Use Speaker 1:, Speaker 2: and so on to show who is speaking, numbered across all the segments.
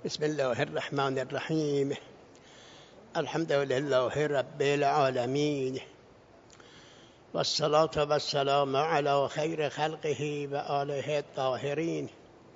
Speaker 1: بسم الله الرحمن الرحیم. الحمد لله رب العالمین و الصلاة و السلام علی خیر خلقه و آله الطاهرین.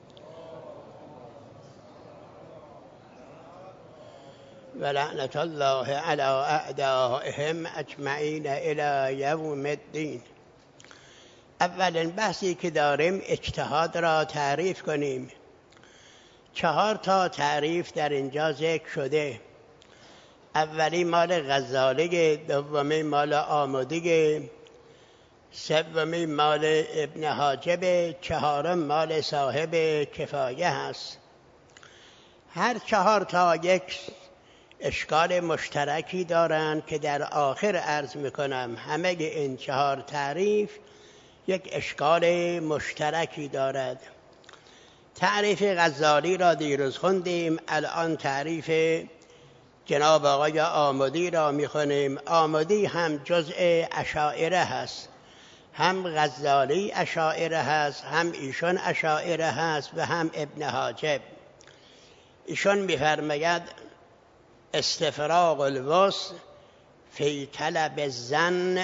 Speaker 1: و لعنت الله علی اعدائهم اجمعین الی یوم الدین. اولین بحثی که داریم اجتهاد را تعریف کنیم. 4 تعریف در اینجا ذکر شده. اولی مال غزالی، دومی مال آمدی، سومی مال ابن حاجب، 4 مال صاحب کفایه هست. هر 4 یک اشکال مشترکی دارند که در آخر عرض میکنم. همه این 4 تعریف یک اشکال مشترکی دارد. تعریف غزالی را دیروز خوندیم، الان تعریف جناب آقای آمدی را میخونیم. آمدی هم جزء اشاعره هست، هم غزالی اشاعره هست، هم ایشون اشاعره هست و هم ابن حاجب. ایشون میفرماید استفراغ الوسع فی طلب الظن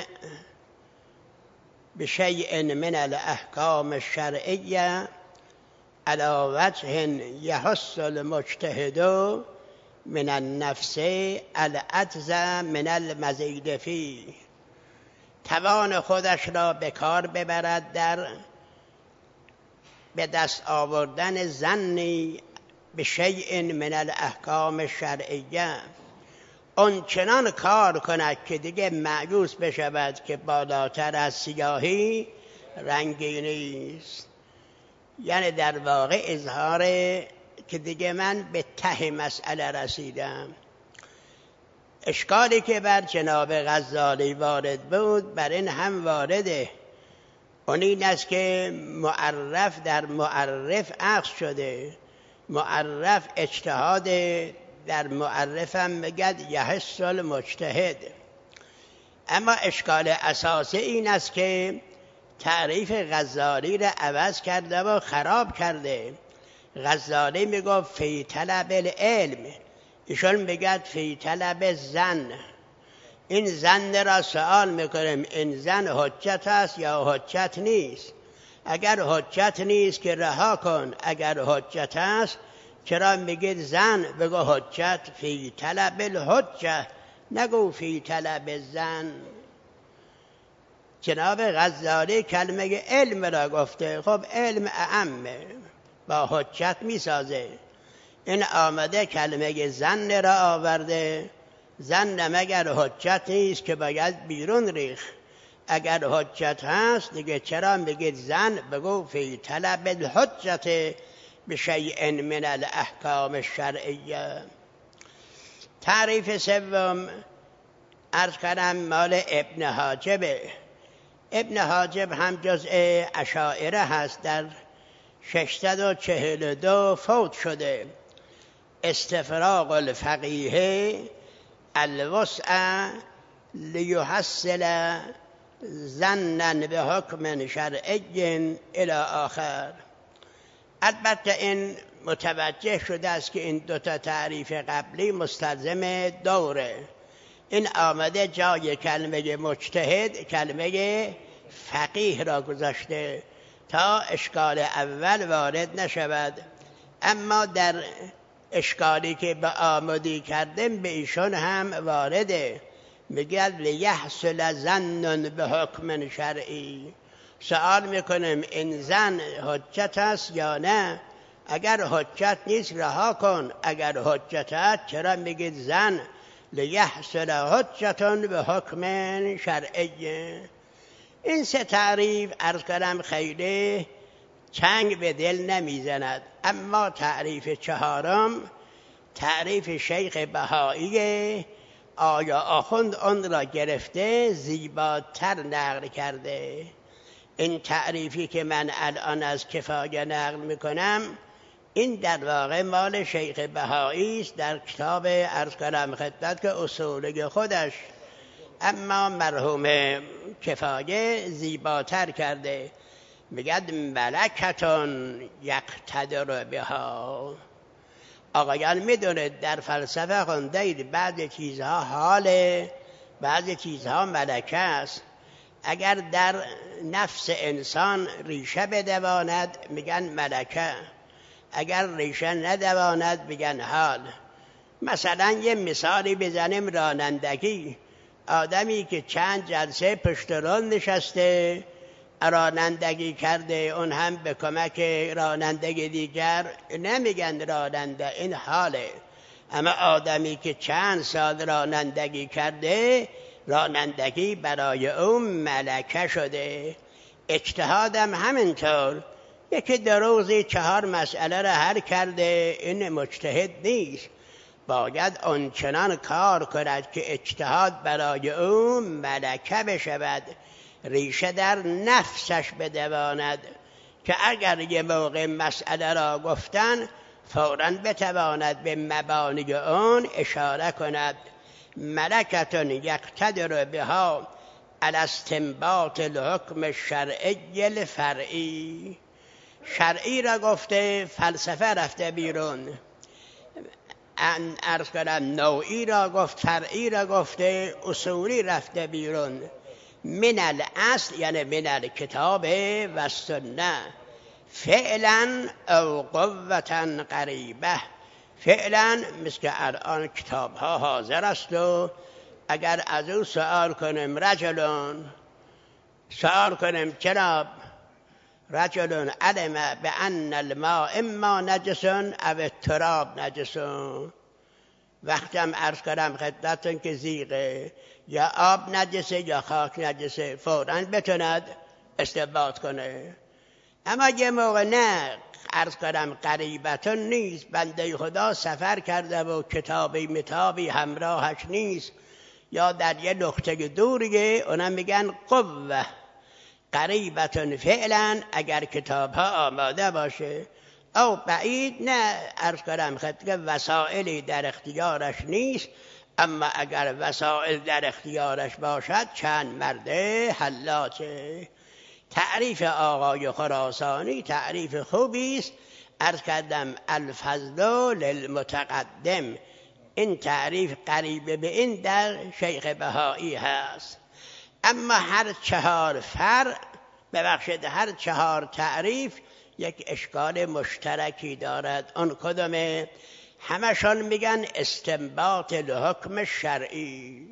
Speaker 1: بشیء من الاحکام الشرعیه علی وجه یحث المجتهد من النفس العجز من المزید فیه. توان خودش را به کار ببرد در به دست آوردن ظنی به شیء من الاحکام الشرعیه، اون چنان کار کند که دیگه مایوس بشود که بالاتر از سیاهی رنگی نیست. یعنی در واقع اظهار که دیگه من به ته مسئله رسیدم. اشکالی که بر جناب غزالی وارد بود بر این هم وارده. اون این است که معرف در معرف عکس شده. معرف اجتهاد، در معرف هم میگد یحث المجتهد. اما اشکال اساسی این است که تعریف غزالی را عوض کرده و خراب کرده. غزالی میگفت فی طلب العلم، ایشون میگد فی طلب الظن. این ظن را سوال میکنیم، این ظن حجت است یا حجت نیست؟ اگر حجت نیست که رها کن، اگر حجت است چرا میگید ظن؟ بگو حجت فی طلب الحجه، نگو فی طلب الظن. جناب غزالی کلمه علم را گفته. خب علم اعمه، با حجت میسازه. این آمده کلمه ظن را آورده. ظن مگر حجت نیست که باید بیرون ریخت؟ اگر حجت هست دیگه چرا میگید ظن؟ بگو فی طلب الحجت بشیء من الاحکام الشرعیه. تعریف سوم عرض کردم مال ابن حاجب. ابن حاجب هم جزء اشاعره هست، در 642 فوت شده. استفراغ الفقیه الوسع لیحصل ظنا به حکم شرعی الی آخر. البته این متوجه شده است که این 2 تعریف قبلی مستلزم دوره. این آمده جای کلمه مجتهد کلمه فقیه را گذاشته تا اشکال اول وارد نشود. اما در اشکالی که به آمدی کردیم به ایشون هم وارده. میگه لیحصل ظن به حکم شرعی. سوال میکنیم این ظن حجت است یا نه؟ اگر حجت نیست رها کن، اگر حجت است چرا میگید ظن؟ لیحصل حجت به حکم شرعی. این 3 تعریف عرض کردم خیلی چنگ به دل نمیزند. اما تعریف 4 تعریف شیخ بهایی، آیا آخوند آن را گرفته زیباتر نقل کرده. این تعریفی که من الان از کفایه نقل میکنم این در واقع مال شیخ بهایی است در کتاب عرض کردم خدمت که اصولی خودش. اما مرحوم کفایه زیباتر کرده. میگد ملکتون یقتدر بها، آقایان میدونید در فلسفه خوندید بعضی چیزها حاله، بعضی چیزها ملکه است. اگر در نفس انسان ریشه بدواند میگن ملکه، اگر ریشه ندواند میگن حال. مثلا یه مثالی بزنیم، رانندگی. آدمی که چند جلسه پشت ران نشسته رانندگی کرده، اون هم به کمک رانندگی دیگر، نمیگن راننده، این حاله. اما آدمی که چند سال رانندگی کرده، رانندگی برای اون ملکه شده. اجتهادم همینطور. یکی در روزی 4 مسئله را حل کرده، این مجتهد نیست، باید آنچنان کار کند که اجتهاد برای اون ملکه بشود، ریشه در نفسش بدواند که اگر یه موقع مسئله را گفتن فوراً بتواند به مبانی اون اشاره کند. ملکتون یقتدر بها علی استنباط الحکم الشرعی الفرعی. شرعی را گفته، فلسفه رفته بیرون. عرض کنم نوعی را گفت، فرعی را گفته، اصولی رفته بیرون. من الاصل یعنی من الکتاب و سنه، فعلا او قوة قریبه. فعلا مثل که الان کتاب ها حاضر است و اگر از او سوال کنیم رجلون، سوال کنیم جناب رجل علم بأن الماء اما نجس او التراب نجس، وقتی هم عرض کنم خدمتتون که زیغه یا آب نجسه یا خاک نجسه، فوراً بتوند استنباط کنه. اما یه موقع نه، عرض کنم قریبتون نیست، بنده خدا سفر کرده و کتابی متابی همراهش نیست یا در یه نقطه دوریه، اونا میگن قوه. قریبتون فعلا اگر کتاب ها آماده باشه، او بعید نه، عرض کنم خدمت وسائلی در اختیارش نیست، اما اگر وسائل در اختیارش باشد چند مرده حلاته. تعریف آقای خراسانی تعریف خوبی است. عرض کردم الفضل للمتقدم، این تعریف قریب به این در شیخ بهایی هست. اما هر 4 فرع، ببخشید هر 4 تعریف یک اشکال مشترکی دارد. اون کدومه؟ همشون میگن استنباط الحکم شرعی،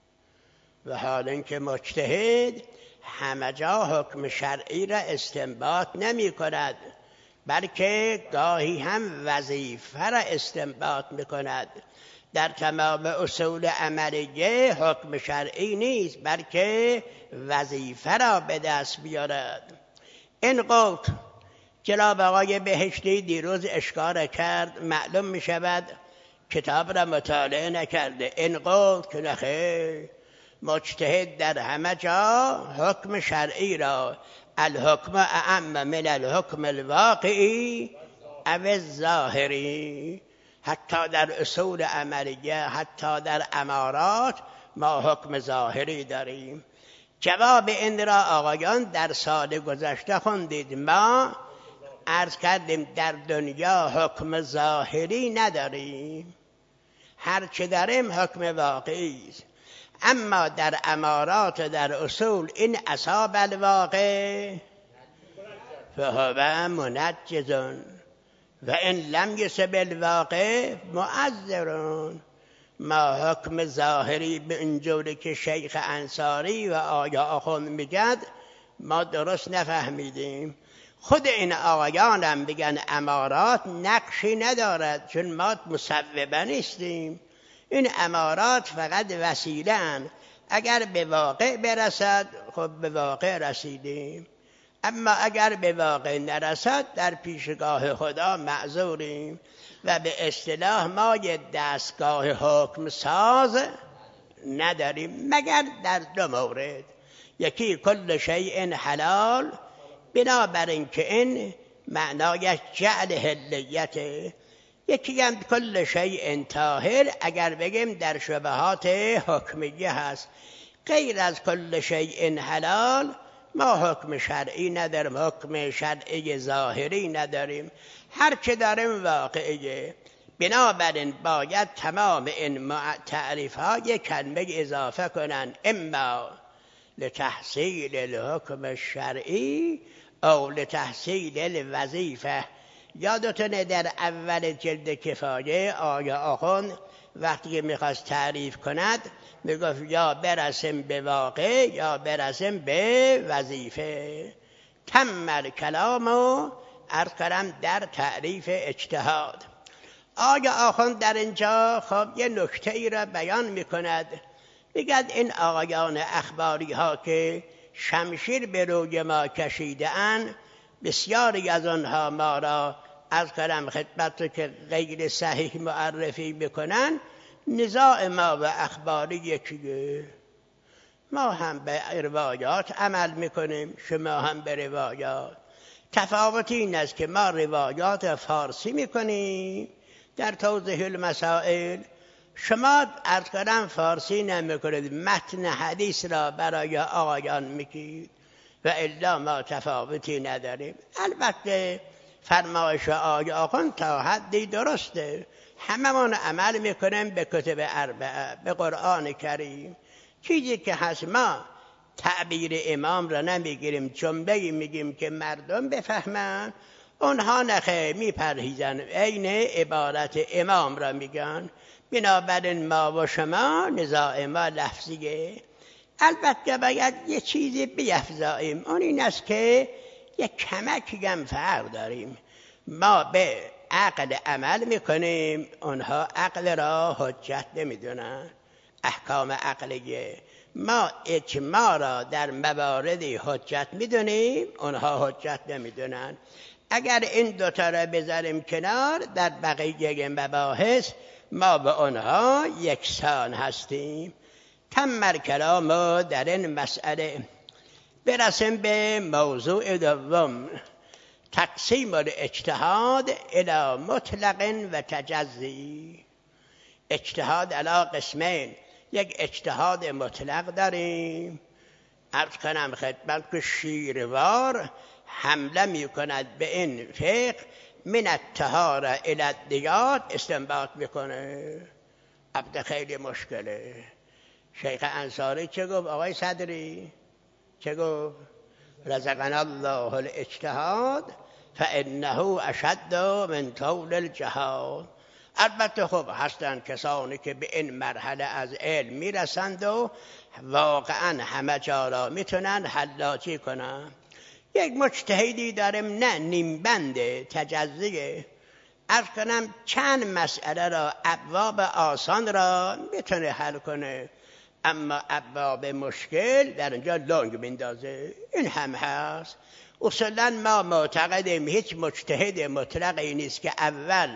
Speaker 1: و حال اینکه مجتهد همه جا حکم شرعی را استنباط نمی کند، بلکه گاهی هم وظیفه را استنباط می کند. در تمام اصول عملیه حکم شرعی نیست، بلکه وظیفه را به دست بیارد. این قول جناب آقای بهشتی دیروز اشاره کرد، معلوم می شود کتاب را مطالعه نکرده. این قول که نخیر، مجتهد در همه جا حکم شرعی را، الحکم اعم من الحکم الواقعی او الظاهری، حتی در اصول عملیه، حتی در امارات ما حکم ظاهری داریم. جواب این را آقایان در سال گذشته خوندید. ما عرض کردیم در دنیا حکم ظاهری نداریم، هرچه داریم حکم واقعی است. اما در امارات و در اصول این اصاب الواقع فهو منجزون و ان لم یصب الواقع معذرون. ما حکم ظاهری به اینجوری که شیخ انصاری و آیا آخوند میگد ما درست نفهمیدیم. خود این آقایان هم بگن امارات نقشی ندارد، چون ما مصوبه نیستیم. این امارات فقط وسیله‌اند، اگر به واقع برسد خب به واقع رسیدیم، اما اگر به واقع نرسد در پیشگاه خدا معذوریم. و به اصطلاح ما یه دستگاه حکم ساز نداریم مگر در 2 مورد. یکی کل شیء حلال، بنابراین که این معنایش جعل حلیته. یکی هم کل شیء طاهر، اگر بگیم در شبهات حکمیه هست. غیر از کل شیء حلال ما حکم شرعی نداریم، حکم شرعی ظاهری نداریم، هر چه داریم واقعیه. بنابراین باید تمام این تعریف ها یک کلمه اضافه کنن، اما لتحصیل الحکم الشرعی او لتحصیل الوظیفه. یادتونه در اول جلد کفایه آقا آخوند وقتی که میخواست تعریف کند میگفت یا برسیم به واقع یا برسیم به وظیفه. تم کلامو عرض کردم در تعریف اجتهاد. آقا آخوند در اینجا خب یه نکته ای را بیان میکند، میگد این آقایان اخباری ها که شمشیر به روی ما کشیده اند، بسیاری از آنها ما را از کلم خدمت رو که غیر صحیح معرفی بکنن. نزاع ما و اخباری یکیه، ما هم به روایات عمل میکنیم، شما هم به روایات. تفاوت این است که ما روایات فارسی میکنیم در توضیح المسائل، شما عرض کردم فارسی نمیکنید، متن حدیث را برای آقایان میگید و الا ما تفاوتی نداریم. البته فرمایش آقایان تا حدی درسته، همه من عمل میکنیم به کتب اربعه، به قرآن کریم. چیزی که هست ما تعبیر امام را نمیگیریم، جمله‌ای میگیم که مردم بفهمن، اونها نخه میپرهیزن عین عبارت امام را میگن. بنابراین ما و شما نزاع ما لفظیه. البته باید یه چیزی بیفزاییم، اون این است که یک کمکی هم فرق داریم. ما به عقل عمل میکنیم، اونها عقل را حجت نمیدونن، احکام عقلیه. ما اجماع را در مواردی حجت میدونیم، اونها حجت نمیدونن. اگر این دوتا را بذاریم کنار، در بقیه مباحث ما به آنها یکسان هستیم. تم کلام در این مسئله. برسیم به موضوع دوم، تقسیم الاجتهاد الی مطلق و تجزی. اجتهاد علی قسمین، یک اجتهاد مطلق داریم، عرض کنم خدمت که شیروار حمله می کند به این فقه، من الطهاره الی الدیات استنباط میکنه. البته خیلی مشکله. شیخ انصاری چه گفت؟ آقای صدری چه گفت؟ رزقنا الله الاجتهاد فانه اشد من طول الجهاد. البته خب هستند کسانی که به این مرحله از علم میرسند و واقعا همه جا را میتونن حلاجی کنن. یک مجتهدی داریم نه نیمبند تجزیه، عرض کنم چند مسئله را، ابواب آسان را میتونه حل کنه، اما ابواب مشکل در اینجا لنگ میندازه. این هم هست. اصولا ما معتقدیم هیچ مجتهد مطلقی نیست که اول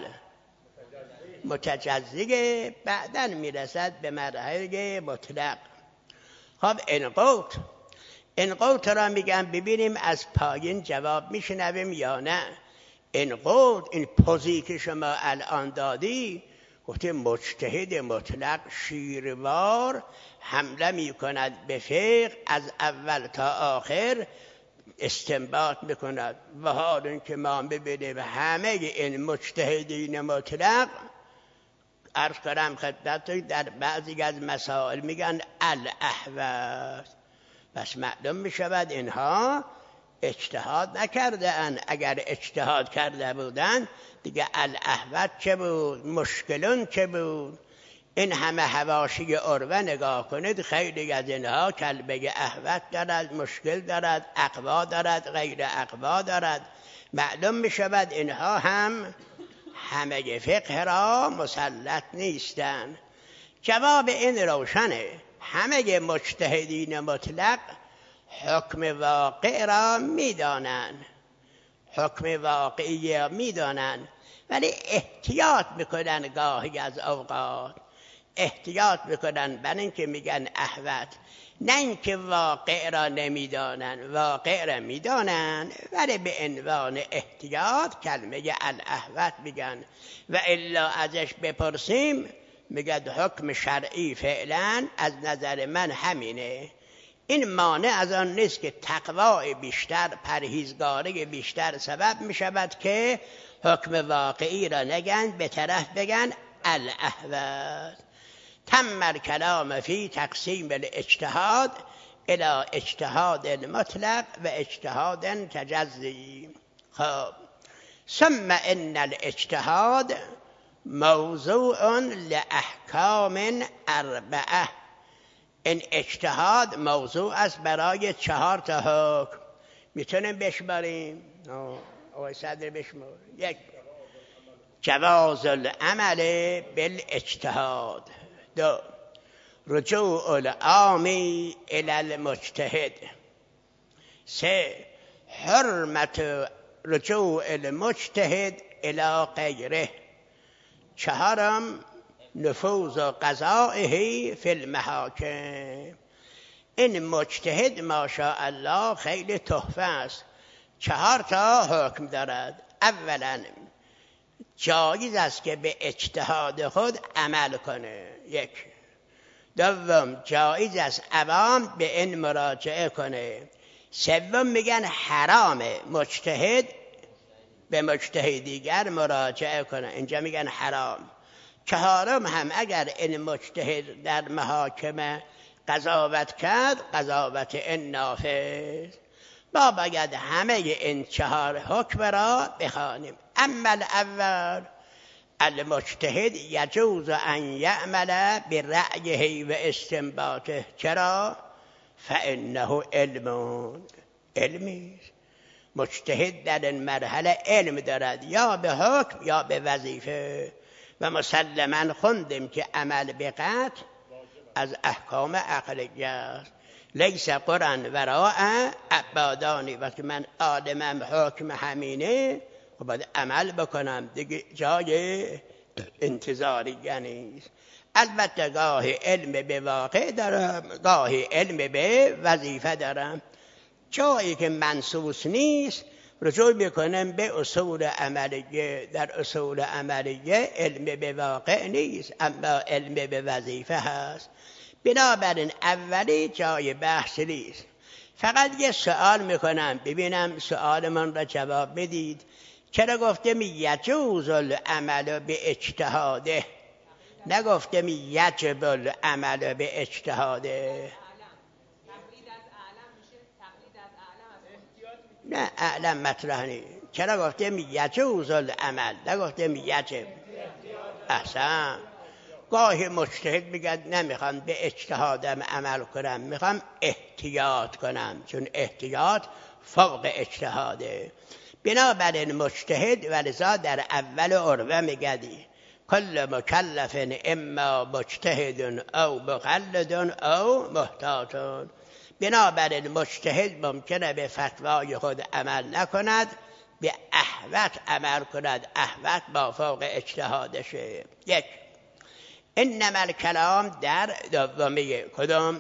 Speaker 1: متجزیه بعداً میرسد به مرحله مطلق. خب این قوت را میگم ببینیم از پایین جواب میشنویم یا نه. این قوت، این پوزی که شما الان دادی، گفته مجتهد مطلق شیروار حمله میکند به فقه، از اول تا آخر استنباط میکند. و حال این که ما ببینیم همه این مجتهدین مطلق، عرض کنم خدمت در بعضی از مسائل میگن الاحوط، بس معلوم میشود اینها اجتهاد نکرده اند. اگر اجتهاد کرده بودن دیگه الاحوط چه بود، مشکلون چه بود. این همه حواشی عروه نگاه کنید، خیلی از اینها کلمه احوط دارد، مشکل دارد، اقوا دارد، غیر اقوا دارد. معلوم میشود اینها هم همه فقه را مسلط نیستند. جواب این روشنه. همه مجتهدین مطلق حکم واقع را میدانند، حکم واقعی را میدانند، ولی احتیاط میکنن. گاهی از اوقات احتیاط میکنن بر این که میگن احوط، نه اینکه واقع را نمیدانن، واقع را میدانن ولی به عنوان احتیاط کلمه الاحوط میگن. و الا ازش بپرسیم میگد حکم شرعی فعلا از نظر من همینه. این مانع از آن نیست که تقوای بیشتر، پرهیزگاری بیشتر سبب میشود که حکم واقعی را نگن، به طرف بگن الاحوال. تم الکلام فی تقسیم الاجتهاد الى اجتهاد مطلق و اجتهاد تجزئی. خب ثم ان الاجتهاد موضوع لاحکام اربعه. این اجتهاد موضوع است برای 4 تا حکم. میتونیم بشماریم؟ آقای صدر بشمار. 1 جواز العمل بالاجتهاد. 2 رجوع العام الی المجتهد. 3 حرمت رجوع المجتهد الی غیره. 4 نفوذ قضائه فی المحاکم. این مجتهد ماشاءالله خیلی تحفه است. 4 تا حکم دارد. اولا جایز است که به اجتهاد خود عمل کنه. 1. دوم جایز است عوام به این مراجعه کنه. 3 میگن حرامه مجتهد به مجتهد دیگر مراجعه کنه، اینجا میگن حرام. 4 هم اگر این مجتهد در محاکمه قضاوت کرد، قضاوت این نافذ. ما باید همه این 4 حکم را بخوانیم. اما الاول المجتهد یجوز ان یعمل برأیه و استنباطه. چرا؟ فانه علمی. مجتهد در این مرحله علم دارد، یا به حکم یا به وظیفه. و مسلما خوندیم که عمل به قطع از احکام عقلیه است. لیس قرآن وراء عبادانی. وقتی من آدمم حکم همینه، خب باید عمل بکنم دیگه، جای انتظاریه نیست. البته گاهی علم به واقع دارم، گاهی علم به وظیفه دارم. جایی که منصوص نیست رجوع میکنم به اصول عملیه. در اصول عملیه علم به واقع نیست، اما علم به وظیفه هست. بنابراین اولی جای بحث نیست. فقط یه سوال میکنم، ببینم سوال من را جواب بدید. چرا گفتم یجوز العمل به اجتهاده، نگفتم یجب العمل به اجتهاده؟ نه اعلم مطرح نیست. چرا گفتم یجوز العمل نگفتم یجب؟ احسن. گاهی مجتهد میگه نمیخوام به اجتهادم عمل کنم، میخوام احتیاط کنم، چون احتیاط فوق اجتهاده. بنابراین مجتهد ولذا در اول عروه میگدی کل مکلف اما مجتهد او مقلد او محتاط. بنابراین مجتهد ممکنه به فتوای خود عمل نکند، به احوط عمل کند. احوط با فوق اجتهادشه. 1 انما الکلام در دومی. کدام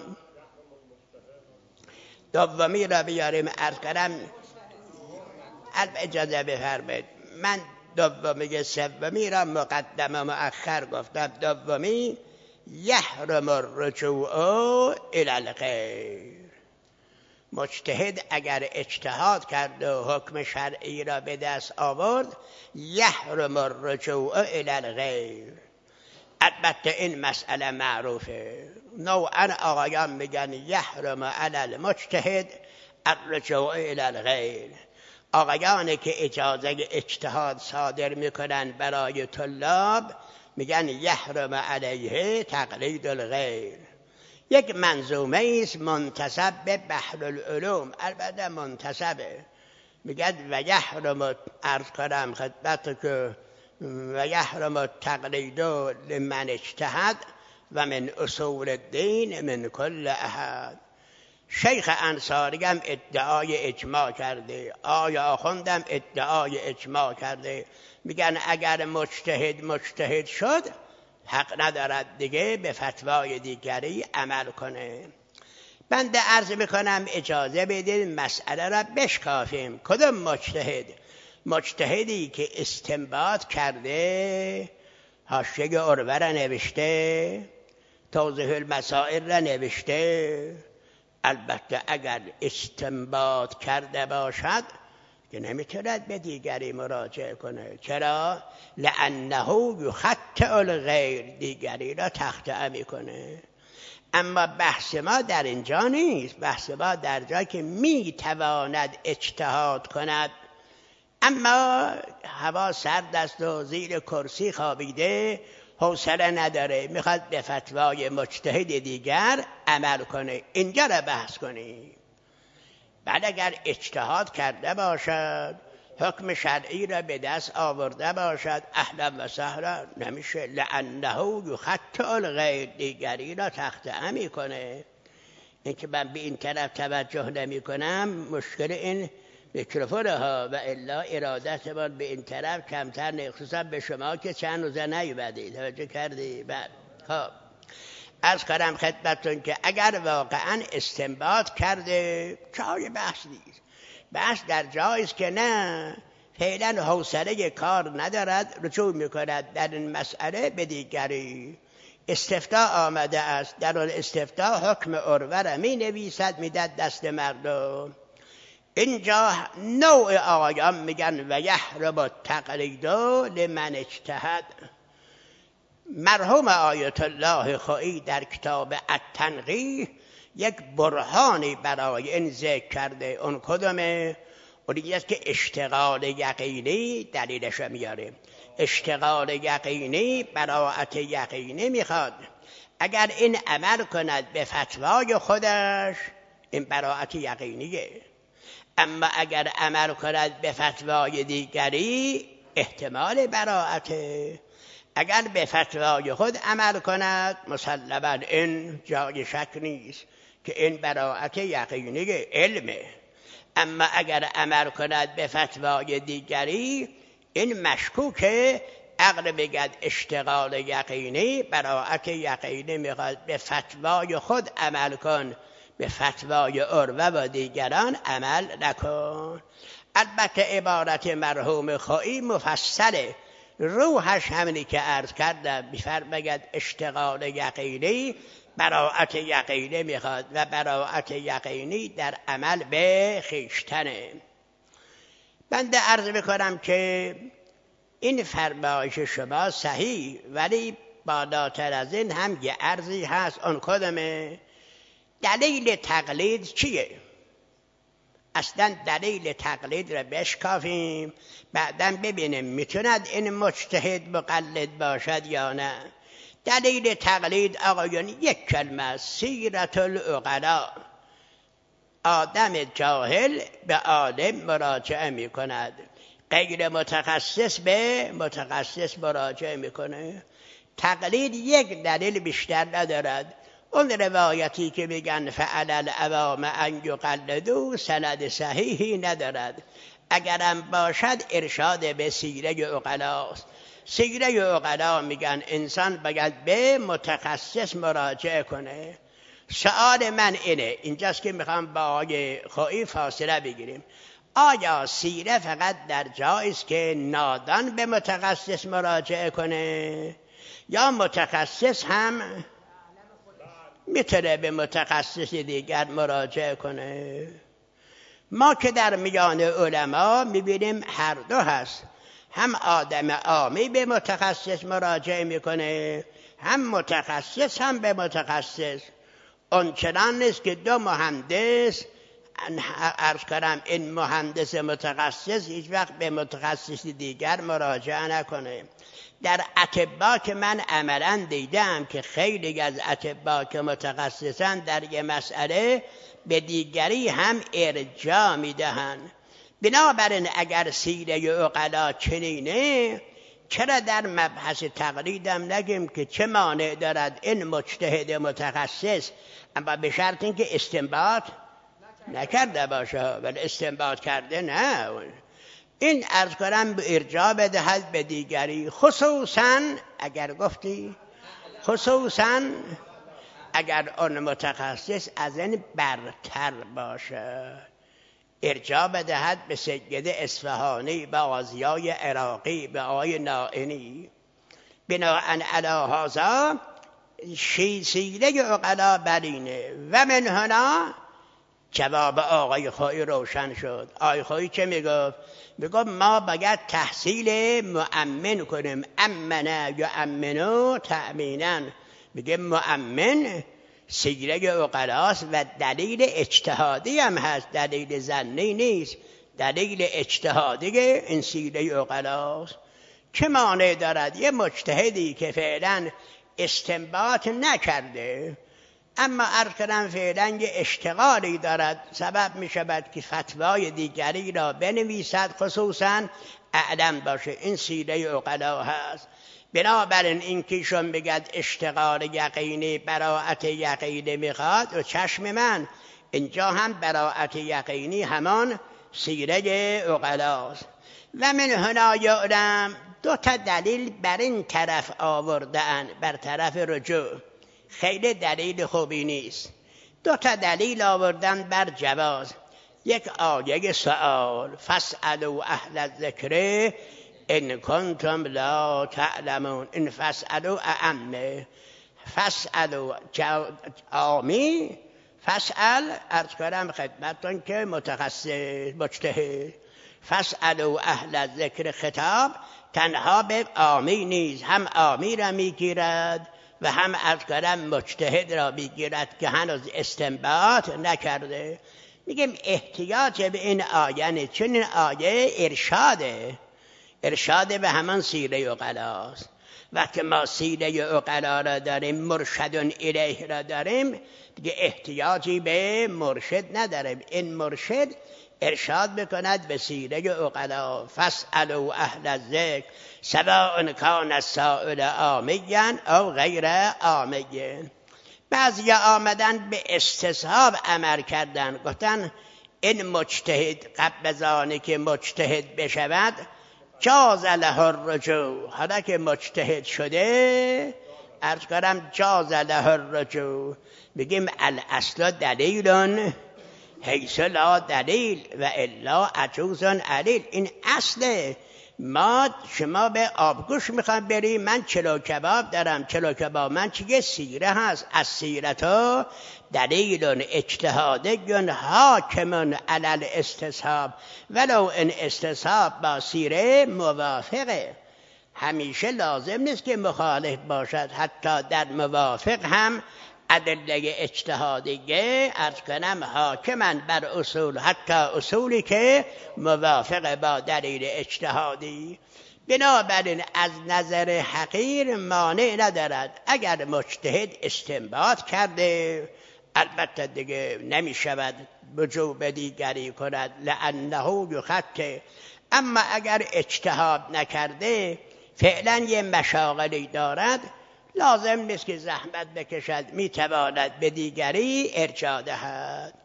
Speaker 1: دومی را بیاریم؟ عرض کردم اجازه بفرمایید، من دومی سومی را مقدم و مؤخر گفتم. دومی یحرم الرجوع الی الغیر. مجتهد اگر اجتهاد کرد و حکم شرعی را به دست آورد، یحرم الرجوع الی الغیر. البته این مسئله معروفه. نوعا آقایان میگن یحرم علی المجتهد الرجوع الی الغیر. آقایانی که اجازه اجتهاد صادر میکنن برای طلاب میگن یحرم علیه تقلید الغیر. یک منظومه است منتسب به بحر العلوم، البته منتسبه، میگن و یحرم، عرض کنم خدمت که و یحرم التقلید لمن اجتهد و من اصول الدین من کل احد. شیخ انصاری هم ادعای اجماع کرده، آیا آخوندم ادعای اجماع کرده. میگن اگر مجتهد شد حق ندارد دیگه به فتوای دیگری عمل کنه. بنده عرض میکنم اجازه بدید مسئله را بشکافیم. کدام مجتهد؟ مجتهدی که استنباط کرده، حاشیه عروه را نوشته، توضیح المسائل را نوشته. البته اگر استنباط کرده باشد که نمیتوند به دیگری مراجعه کنه. چرا؟ لانه یخطئ الغیر، دیگری را تخطئه میکنه. اما بحث ما در اینجا نیست، بحث ما در جایی که میتواند اجتهاد کند اما هوا سرد است و زیر کرسی خوابیده، حوصله نداره، میخواد به فتوای مجتهد دیگر عمل کنه. اینجا را بحث کنیم. بعد اگر اجتهاد کرده باشد، حکم شرعی را به دست آورده باشد، اهلا و سهلا، نمیشه. لانه یخطئ الغیر، دیگری را تخطئه میکنه. این که من به این طرف توجه نمی کنم مشکل این میکروفون ها، و الا ارادتمان به این طرف کمتر نه، خصوصا به شما که چند روزه نیومدید. توجه کردی؟ بعد خب عرض کنم خدمتتون که اگر واقعا استنباط کرده جای بحث نیست. بحث در جایی است که نه فعلا حوصله کار ندارد، رجوع میکند در این مسئله به دیگری. استفتاء آمده است، در اون استفتاء حکم عروه را می نویسد میدد دست مردم. اینجا نوع آقایان میگن و یحرم التقلید لمن اجتهد. مرحوم آیت الله خویی در کتاب التنقیح یک برهانی برای این ذکر کرده. اون کدومه؟ اون است که اشتغال یقینی دلیلش میاره. اشتغال یقینی براءت یقینی میخواد. اگر این عمل کند به فتوای خودش، این براءت یقینیه. اما اگر عمل کند به فتوای دیگری، احتمال براءته. اگر به فتوای خود عمل کند، مسلماً این جای شک نیست که این براءت یقینی علمه. اما اگر عمل کند به فتوای دیگری، این مشکوکه. عقل بگد اشتغال یقینی، براءت یقینی میخواد، به فتوای خود عمل کن، به فتوای عروه و دیگران عمل نکن. البته عبارت مرحوم خویی مفصله، روحش همینی که عرض کردم، میفرماید اشتغال یقینی براءت یقینی میخواد و براءت یقینی در عمل به خویشتنه. بنده عرض میکنم که این فرمایش شما صحیح، ولی بالاتر از این هم یه عرضی هست. اون کدومه؟ دلیل تقلید چیه؟ اصلا دلیل تقلید را بشکافیم، بعداً ببینیم میتوند این مجتهد مقلد باشد یا نه. دلیل تقلید آقایان یک کلمه، سیرت العقلاء. آدم جاهل به عالم مراجعه میکند، غیر متخصص به متخصص مراجعه میکنه. تقلید یک دلیل بیشتر ندارد. اون روایتی که میگن فعل العوام ان یقلدوا سند صحیحی ندارد. اگرم باشد ارشاد به سیره عقلاست. سیره عقلا میگن انسان باید به متخصص مراجعه کنه. سوال من اینه، اینجاست که میخوام با آقای خویی فاصله بگیریم. آیا سیره فقط در جایی است که نادان به متخصص مراجعه کنه، یا متخصص هم میتونه به متخصص دیگر مراجعه کنه؟ ما که در میان علما میبینیم هر دو هست. هم آدم عامی به متخصص مراجعه میکنه، هم متخصص هم به متخصص. اون چنان نیست که دو مهندس عرض کنم این مهندس متخصص هیچ وقت به متخصص دیگر مراجعه نکنه. در اطباء که من عملاً دیدم که خیلی از اطباء که متخصصن در یه مسئله به دیگری هم ارجاع میدهند. بنابراین اگر سیره عقلا چنینه، چرا در مبحث تقلیدم نگیم که چه مانع دارد این مجتهد متخصص، اما به شرط اینکه استنباط نکرده باشه، ولی استنباط کرده نه، این عرض کنم به ارجاع بدهد به دیگری. خصوصا اگر گفتی خصوصا اگر اون متخصص از این برتر باشه، ارجاع بدهد به سید اصفهانی، به آزیای عراقی، به آقای نائینی. بناءً علی هذا سیره عقلا برینه و من هنا جواب آقای خویی روشن شد. آقای خویی چه میگفت؟ میگفت ما باید تحصیل مؤمن کنیم. امنه یا امنو تأمینا. میگه مؤمن سیره عقلاست و دلیل اجتهادی هم هست، دلیل ظنی نیست، دلیل اجتهادی این سیره عقلاست. چه مانع دارد یه مجتهدی که فعلا استنباط نکرده اما عرض کردم فعلا یه اشتغالی دارد، سبب می شود که فتوای دیگری را بنویسد، خصوصا اعلم باشه. این سیره عقلا هست. بنابراین این کیشون بگد اشتغال یقینی براءت یقینی میخواد و چشم من اینجا هم براءت یقینی همان سیره عقلاست. و من هنا یعلم دو تا دلیل بر این طرف آوردن، بر طرف رجوع. خیلی دلیل خوبی نیست. دو تا دلیل آوردن بر جواز. یک آیه سؤال فاسألوا اهل الذکر ان کنتم لا تعلمون. این فاسألوا اعمه، فاسألوا عامی، فاسأل عرض کنم خدمتتون که متخصص مجتهد. فاسألوا اهل الذکر خطاب تنها به عامی نیز، هم عامی را میگیرد و هم عرض کنم مجتهد را میگیرد که هنوز استنباط نکرده. میگیم احتیاج به این آیه نیست، چون این آیه ارشاد به همان سیره عقلاست. وقتی ما سیره عقلا را داریم، مرشد الیه را داریم، دیگه احتیاجی به مرشد نداریم. این مرشد ارشاد بکند به سیره عقلا. فاسألوا اهل الذکر سواء کان السائل عامیا او غیر عامی. بعضی آمدن به استصحاب عمل کردن، گفتن این مجتهد قبل از آنی که مجتهد بشود جاز له الرجوع. حالا که مجتهد شده عرض کنم جاز له الرجوع. بگیم الاصل دلیل حیث لا دلیل و الا عجوز علیل. این اصله. شما به آبگوش میخوام بریم، من چلو کباب دارم، چلو کباب من چیه؟ سیره هست. از سیرتا دلیل اجتهادی حاکم علی الاستصحاب ولو این استصحاب با سیره موافقه. همیشه لازم نیست که مخالف باشد، حتی در موافق هم ادله اجتهادیه عرض کنم حاکمن بر اصول، حتی اصولی که موافق با دلیل اجتهادی. بنابراین از نظر حقیر مانع ندارد اگر مجتهد استنباط کرده، البته دیگه نمی شود وجوب دیگری کند لانه یخطئ. اما اگر اجتهاد نکرده فعلا یه مشاغلی دارد، لازم نیست که زحمت بکشد، میتواند به دیگری ارجاع دهد.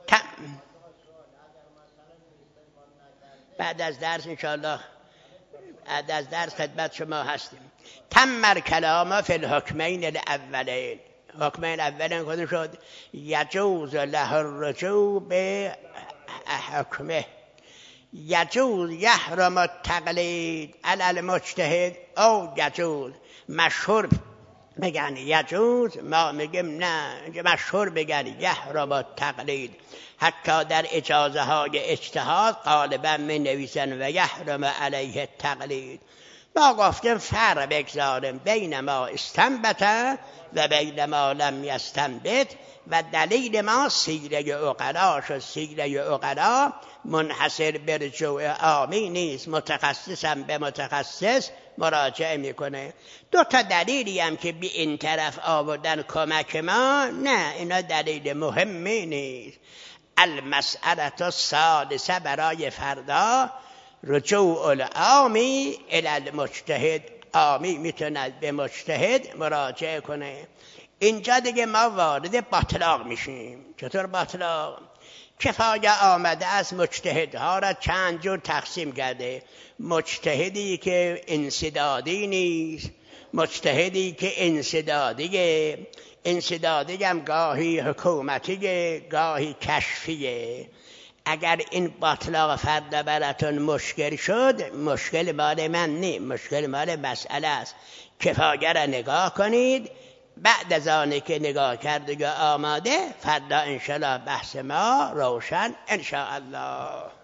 Speaker 1: بعد از درس انشاءالله، بعد از درس خدمت شما هستیم. تم الکلام فی الحکمین الاولین. حکمین اولین کدوم شد؟ یجوز له الرجوع به حکمه، یجوز یحرم التقلید علی المجتهد او یجوز. مشهور بگن یجوز، ما میگیم نه، مشهور بگن یحرم التقلید. حتی در اجازه های اجتهاد غالبا می نویسن و یحرم علیه التقلید. ما گفتیم فرق بگذاریم بین ما استنبت و بین ما لم یستنبت و دلیل ما سیره عقلا شد. سیره عقلا منحصر به رجوع عامی نیست، متخصصم به متخصص مراجعه میکنه. دو تا دلیلی هم که به این طرف آوردن کمک ما، نه اینا دلیل مهمی نیست. المسئله الثالثه برای فردا رجوع العامی الی المجتهد. عامی میتوند به مجتهد مراجعه کنه. اینجا دیگه ما وارد باطلاق میشیم. چطور باطلاق؟ کفایه آمده از مجتهدها را چند جور تقسیم کرده. مجتهدی که انسدادی نیست، مجتهدی که انسدادیه. انسدادی هم گاهی حکومتیه، گاهی کشفیه. اگر این باطلاق فردا براتون مشکل شد، مشکل مال من نیست، مشکل مال مسئله است. کفایه را نگاه کنید، بعد از آنه که نگاه کرد و آماده، فردا انشالله بحث ما روشن انشاءالله.